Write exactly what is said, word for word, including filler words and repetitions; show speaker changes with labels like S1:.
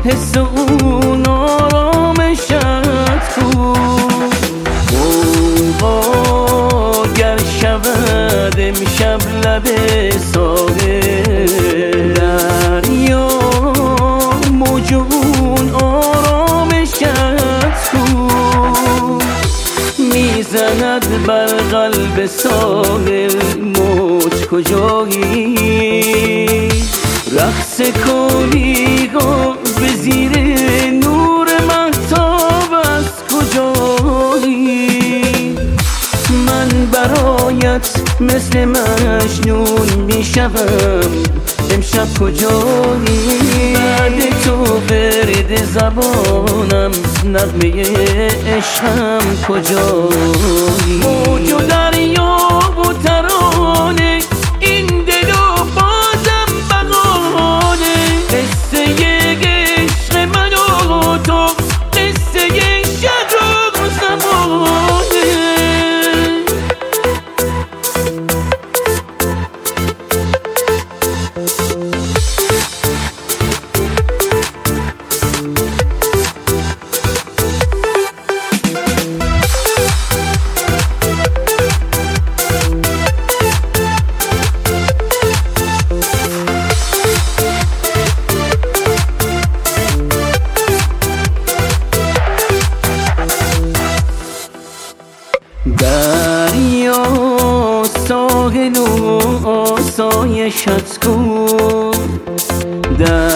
S1: حس اون آرامشت کو. موقع گر شود امشب لب ساحل، دریا موجون آرامشت کو. میزند بر قلب ساحل موج کجایی، رقص کنی به زیر نور مهتاب از کجایی. من برایت مثل مجنون میشوم امشب کجایی. بعد تو ورد زبانم نغمه عشقم کجایی. موج و دریا و ترانه این دل و بازم بقانه. قصه عشق من و تو قصه شب و زمانه. دریا ساحل و آسایشت کن،